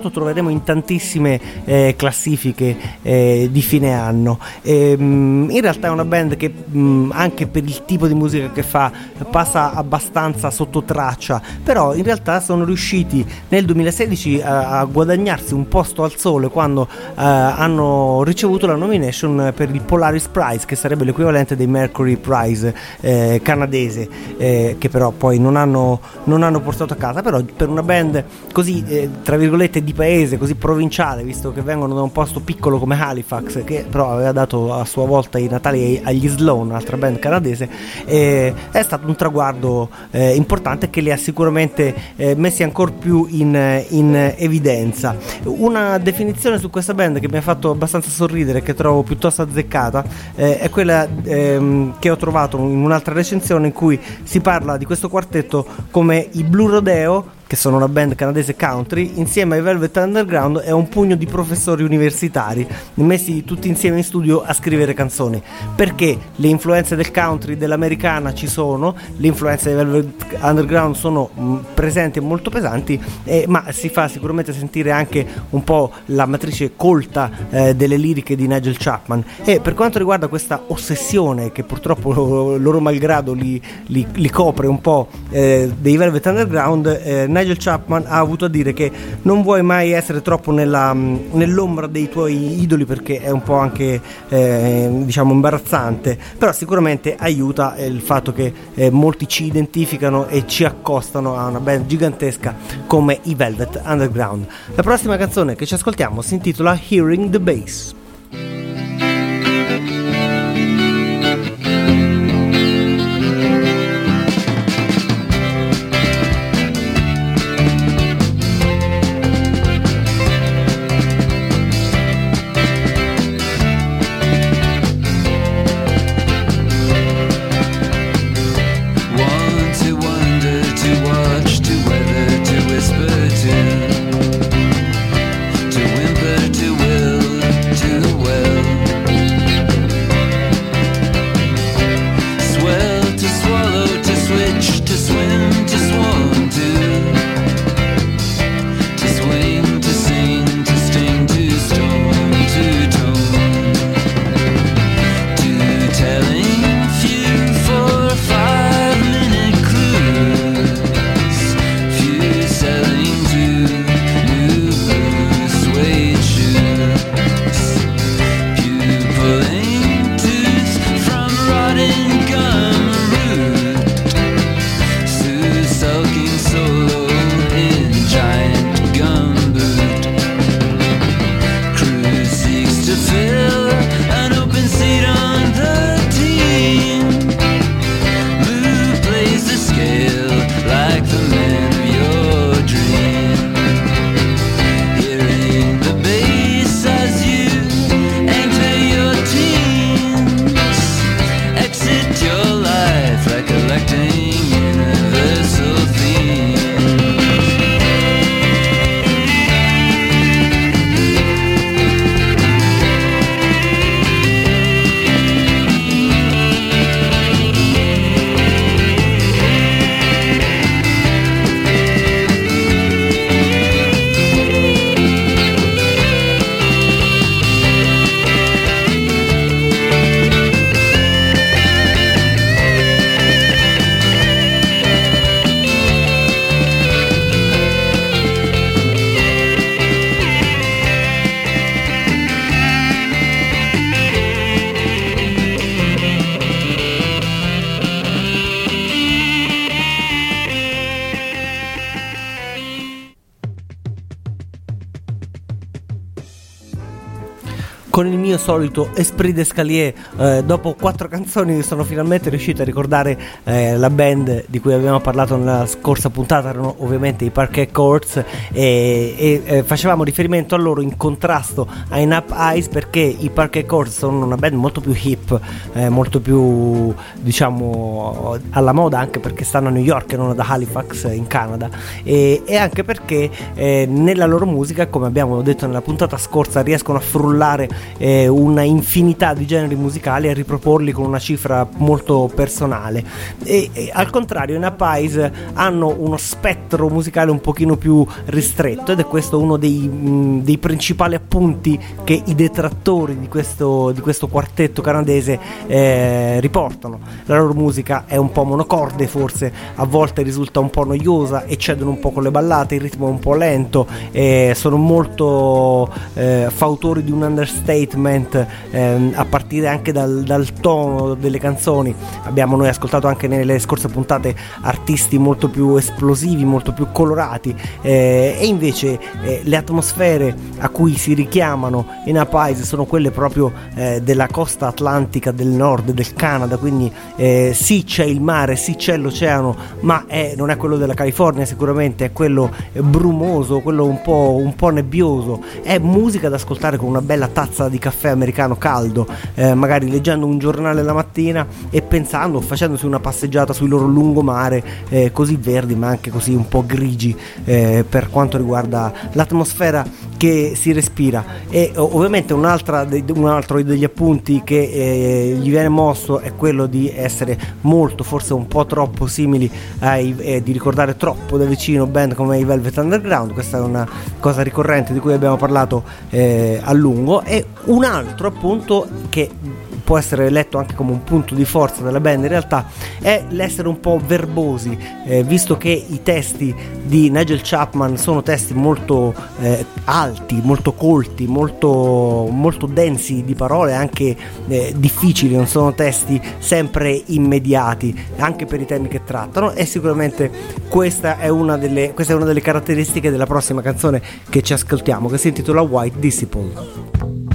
troviamo in tantissime classifiche di fine anno. In realtà è una band che anche per il tipo di musica che fa passa abbastanza sotto traccia, però in realtà sono riusciti nel 2016 a guadagnarsi un posto al sole quando hanno ricevuto la nomination per il Polaris Prize, che sarebbe l'equivalente dei Mercury Prize canadese, che però poi non hanno portato a casa. Però per una band così tra virgolette di paese, così provinciale, visto che vengono da un posto piccolo come Halifax, che però aveva dato a sua volta i natali agli Sloan, un'altra band canadese, è stato un traguardo importante che li ha sicuramente messi ancora più in evidenza. Una definizione su questa band che mi ha fatto abbastanza sorridere, che trovo piuttosto azzeccata, è quella che ho trovato in un'altra recensione in cui si parla di questo quartetto come i Blue Rodeo, che sono una band canadese country, insieme ai Velvet Underground e a un pugno di professori universitari messi tutti insieme in studio a scrivere canzoni, perché le influenze del country, dell'americana ci sono, le influenze dei Velvet Underground sono presenti e molto pesanti, ma si fa sicuramente sentire anche un po' la matrice colta delle liriche di Nigel Chapman. E per quanto riguarda questa ossessione che purtroppo loro malgrado li copre un po' dei Velvet Underground, Nigel Chapman ha avuto a dire che non vuoi mai essere troppo nell'ombra dei tuoi idoli, perché è un po' anche diciamo imbarazzante, però sicuramente aiuta il fatto che molti ci identificano e ci accostano a una band gigantesca come i Velvet Underground. La prossima canzone che ci ascoltiamo si intitola Hearing the Bass. Con il mio solito esprit d'escalier, dopo 4 canzoni sono finalmente riuscito a ricordare la band di cui abbiamo parlato nella scorsa puntata. Erano ovviamente i Parquet Courts e facevamo riferimento a loro in contrasto ai Nap Eyes, perché i Parquet Courts sono una band molto più hip, molto più diciamo alla moda, anche perché stanno a New York e non ad Halifax in Canada, e anche perché nella loro musica, come abbiamo detto nella puntata scorsa, riescono a frullare una infinità di generi musicali e riproporli con una cifra molto personale. E al contrario i Napaz hanno uno spettro musicale un pochino più ristretto, ed è questo uno dei principali appunti che i detrattori di questo quartetto canadese riportano. La loro musica è un po' monocorde, forse a volte risulta un po' noiosa, eccedono un po' con le ballate, il ritmo è un po' lento, sono molto fautori di un understatement, a partire anche dal tono delle canzoni. Abbiamo noi ascoltato anche nelle scorse puntate artisti molto più esplosivi, molto più colorati, e invece le atmosfere a cui si richiamano i Napaz sono quelle proprio della costa atlantica del nord del Canada, quindi sì c'è il mare, sì c'è l'oceano, ma non è quello della California sicuramente, è quello brumoso, quello un po' nebbioso. È musica da ascoltare con una bella tazza di caffè americano caldo, magari leggendo un giornale la mattina e pensando, facendosi una passeggiata sui loro lungomare, così verdi ma anche così un po' grigi per quanto riguarda l'atmosfera che si respira. E ovviamente un altro degli appunti che gli viene mosso è quello di essere molto, forse un po' troppo simili di ricordare troppo da vicino band come i Velvet Underground. Questa è una cosa ricorrente di cui abbiamo parlato a lungo. E un altro appunto che può essere letto anche come un punto di forza della band in realtà è l'essere un po' verbosi, visto che i testi di Nigel Chapman sono testi molto alti, molto colti, molto densi di parole, anche difficili, non sono testi sempre immediati anche per i temi che trattano, e sicuramente questa è una delle caratteristiche della prossima canzone che ci ascoltiamo, che si intitola White Disciple.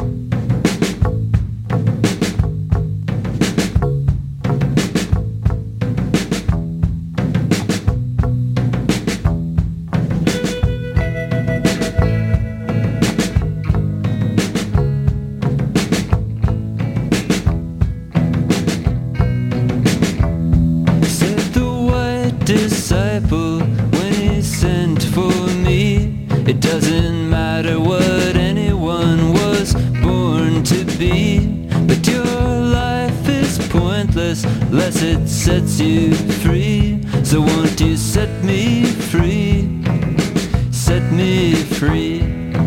Disciple, when he sent for me, it doesn't matter what anyone was born to be, but your life is pointless unless it sets you free. So won't you set me free, set me free.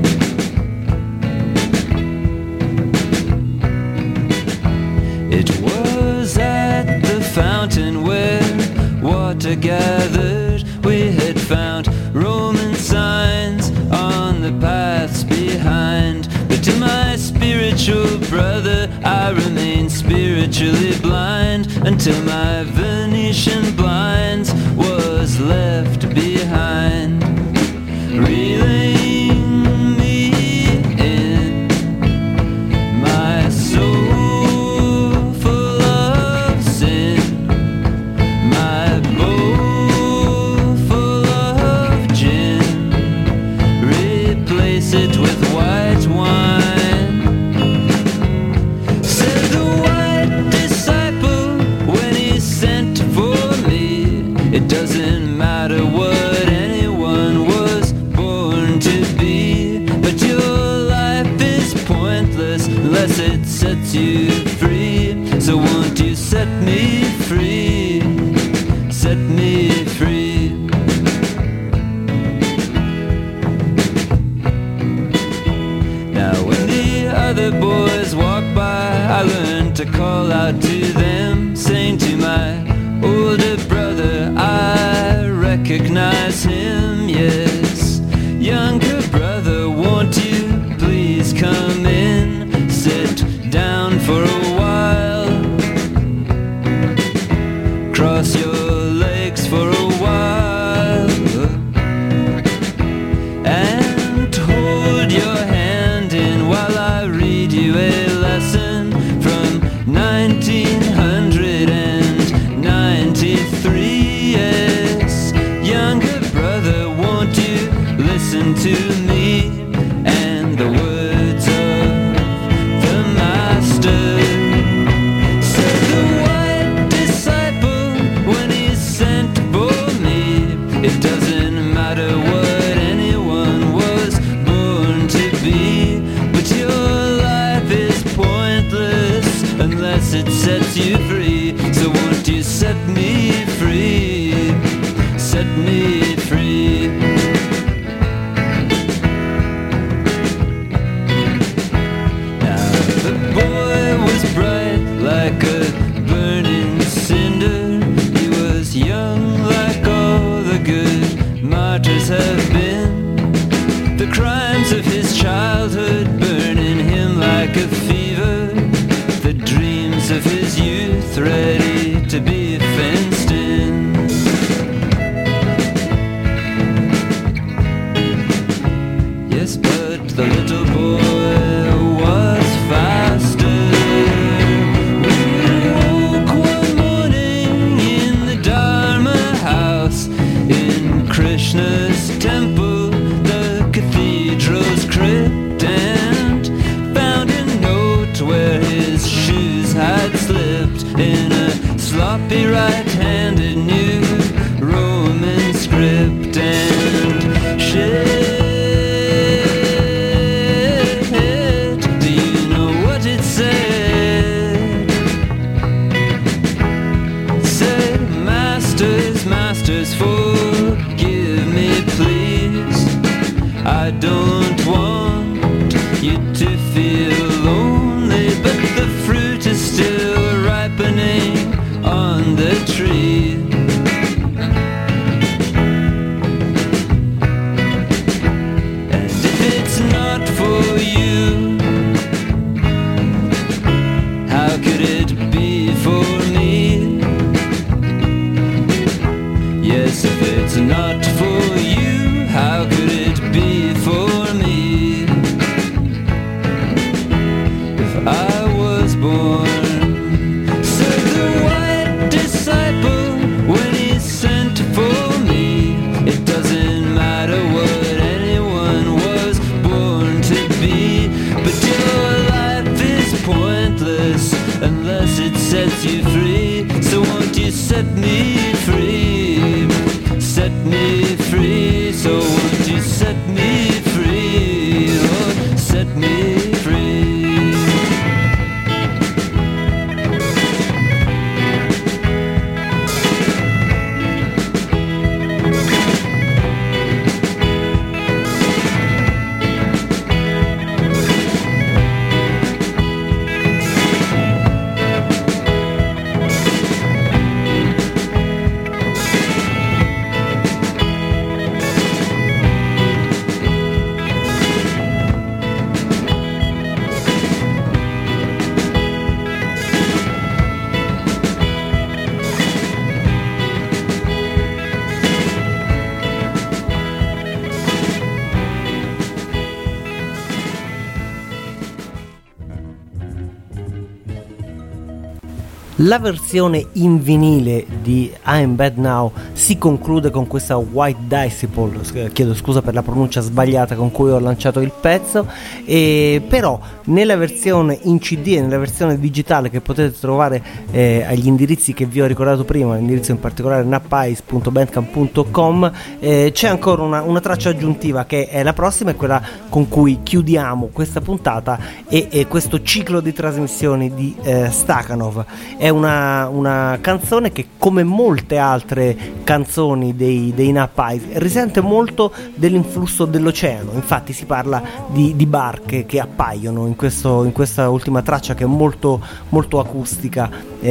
It was at the fountain where water gathered, we had found Roman signs on the paths behind. But to my spiritual brother I remain spiritually blind, until my Venetian blinds was left behind, reeling me in, my soul full of sin, my bowl full of gin, replace it with white wine. Said the white disciple when he sent for me, it doesn't matter what anyone was born to be, but your life is pointless unless it sets you free. So won't you set me free, set me free. Now when the other boys walk by, I learn to call out to them, saying to my older brother, I recognize him, yes. Younger brother, won't you please come in, sit down for a while, cross your legs for a while, and hold your hand in while I read you a lesson from 1993. Yes, younger brother, won't you listen to me and the words of the master? Said the white disciple when he sent for me, it doesn't matter what anyone was born to be, but your life is it sets you free. So won't you set me free? Set me free. Now the boy was bright like a burning cinder. He was young like all the good martyrs have been. The crimes of his childhood burn in him like a fever. The dreams of his youth ready to be fenced in. Yes, but the little boy was faster. He woke one morning in the Dharma house in Krishna's temple, the cathedral's crypt, and found a note where his shoes had slipped in a sloppy right-handed new Roman script. And shit, do you know what it said? Said, masters, masters, forgive me please. I don't want you to feel lonely, but the fruit is still ripening on the tree. And if it's not for you, how could it be for me? Yes, if it's not for you, how could it be for me? If I was born, said the white disciple when he sent for me, it doesn't matter what anyone was born to be, but your life is pointless unless it sets you free. So won't you set me free? Set me free. So won't you set me free? Oh, set me free. La versione in vinile di I'm Bad Now si conclude con questa White Disciple, chiedo scusa per la pronuncia sbagliata con cui ho lanciato il pezzo, però nella versione in CD e nella versione digitale che potete trovare agli indirizzi che vi ho ricordato prima, l'indirizzo in particolare nappies.bandcamp.com, c'è ancora una traccia aggiuntiva che è la prossima, è quella con cui chiudiamo questa puntata e questo ciclo di trasmissioni di Stakhanov. È una canzone che, come molte altre canzoni dei Nappies, risente molto dell'influsso dell'oceano. Infatti si parla di barche che appaiono in questa ultima traccia, che è molto, molto acustica,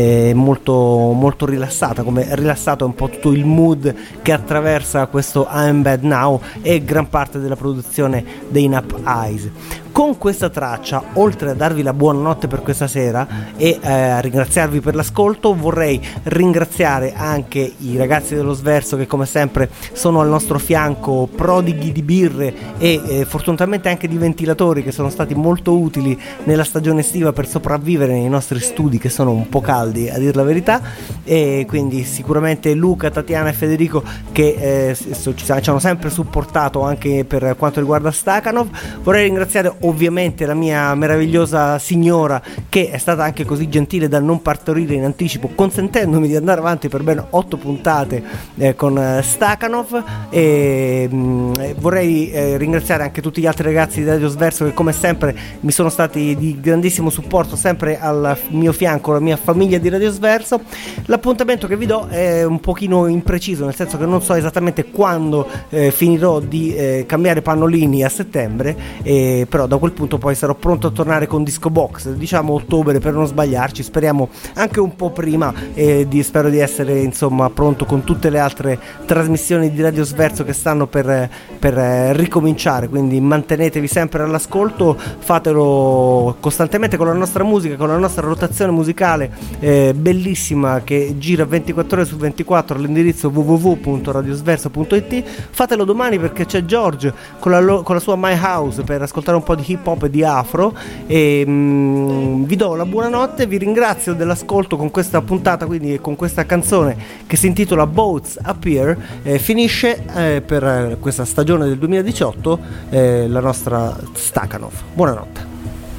molto rilassata, come rilassato è un po' tutto il mood che attraversa questo I'm Bad Now e gran parte della produzione dei Nappies. Con questa traccia, oltre a darvi la buonanotte per questa sera e a ringraziarvi per l'ascolto, vorrei ringraziare anche i ragazzi dello Sverso che come sempre sono al nostro fianco, prodighi di birre e fortunatamente anche di ventilatori, che sono stati molto utili nella stagione estiva per sopravvivere nei nostri studi che sono un po' caldi, a dir la verità. E quindi sicuramente Luca, Tatiana e Federico che ci hanno sempre supportato anche per quanto riguarda Stakhanov. Vorrei ringraziare ovviamente la mia meravigliosa signora, che è stata anche così gentile da non partorire in anticipo, consentendomi di andare avanti per ben 8 puntate con Stakhanov. E vorrei ringraziare anche tutti gli altri ragazzi di Radio Sverso che come sempre mi sono stati di grandissimo supporto, sempre al mio fianco, la mia famiglia di Radio Sverso. L'appuntamento che vi do è un pochino impreciso, nel senso che non so esattamente quando finirò di cambiare pannolini a settembre, però da quel punto poi sarò pronto a tornare con Disco Box, diciamo ottobre per non sbagliarci, speriamo anche un po' prima, spero di essere insomma pronto con tutte le altre trasmissioni di Radio Sverso che stanno per ricominciare, quindi mantenetevi sempre all'ascolto, fatelo costantemente con la nostra musica, con la nostra rotazione musicale bellissima che gira 24 ore su 24 all'indirizzo www.radiosverso.it. fatelo domani perché c'è George con la sua My House per ascoltare un po' di hip hop e di afro, e vi do la buonanotte, vi ringrazio dell'ascolto con questa puntata, quindi con questa canzone che si intitola Boats Appear. Finisce per questa stagione del 2018 la nostra Stakhanov. Buonanotte.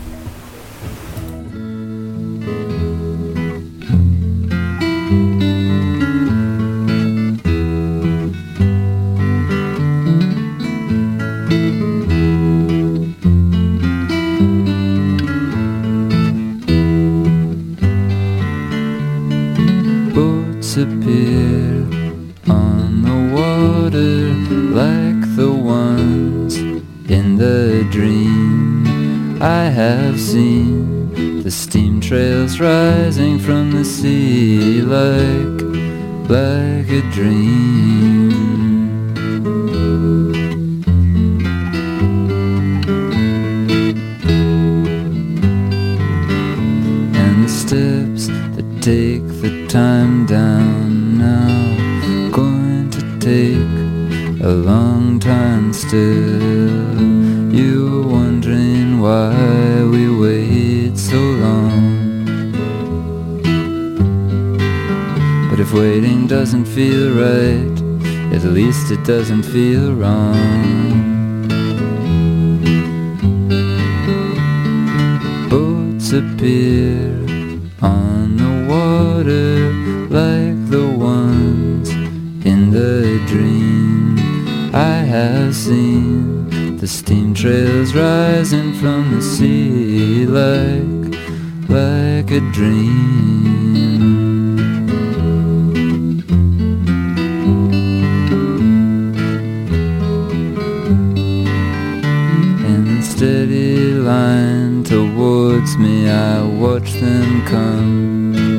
Appear on the water like the ones in the dream. I have seen the steam trails rising from the sea like a dream. And the steps that take the time down now, going to take a long time still. You were wondering why we wait so long, but if waiting doesn't feel right, at least it doesn't feel wrong. Boats appear on the water like the ones in the dream. I have seen the steam trails rising from the sea like a dream. In a steady line towards me I watch them come.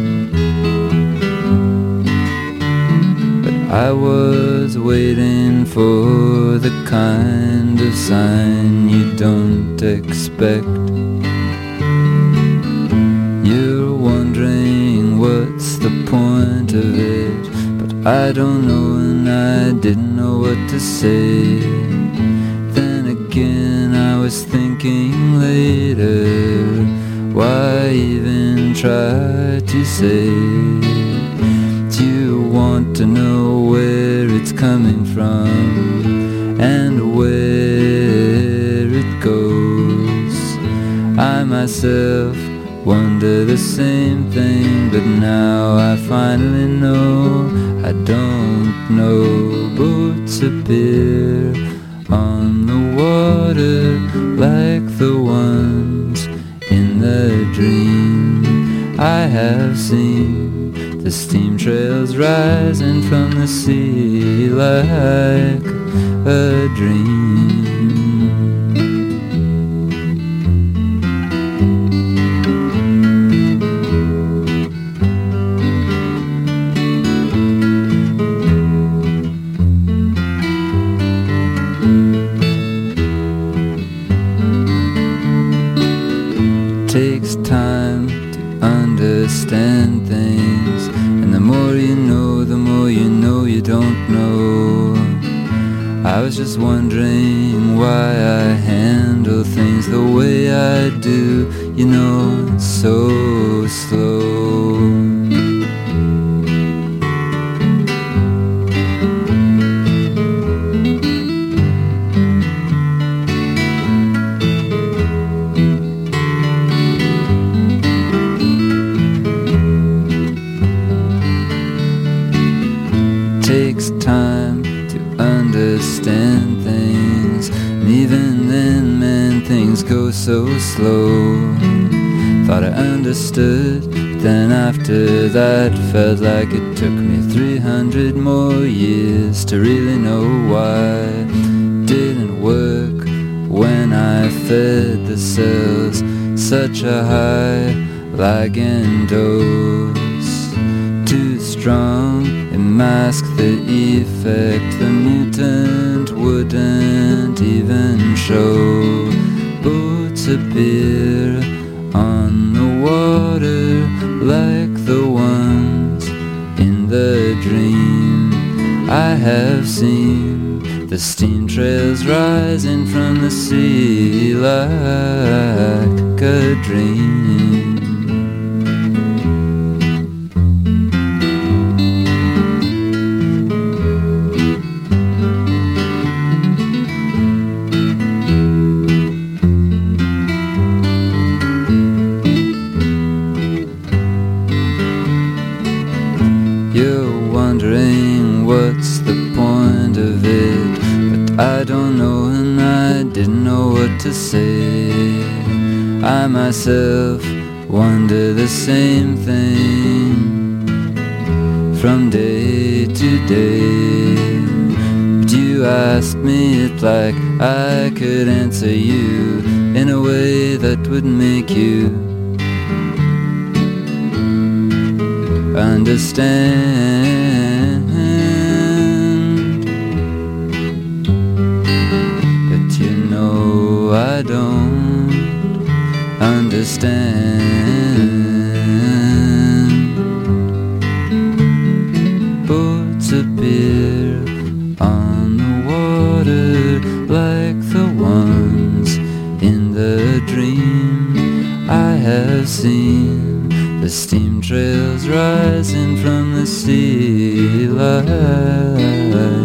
I was waiting for the kind of sign you don't expect. You're wondering what's the point of it, but I don't know and I didn't know what to say. Then again I was thinking later, why even try to say? You want to know where it's coming from and where it goes. I myself wonder the same thing, but now I finally know I don't know. Boats appear on the water like the ones in the dream. I have seen the steam trails rising from the sea like a dream. Takes time to understand things, and the more you know you don't know. I was just wondering why I handle things the way I do, you know, so slow. takes time to understand things, and even then, man, things go so slow. Thought I understood, then after that felt like it took me 300 more years to really know why it didn't work when I fed the cells such a high ligand dose. Too strong, it masked the effect. The mutant wouldn't even show. Boats appear on the water like the ones in the dream. I have seen the steam trails rising from the sea like a dream. What's the point of it? But I don't know, and I didn't know what to say. I myself wonder the same thing from day to day. But you asked me it like I could answer you in a way that would make you understand. I don't understand. Boats appear on the water like the ones in the dream. I have seen the steam trails rising from the sea like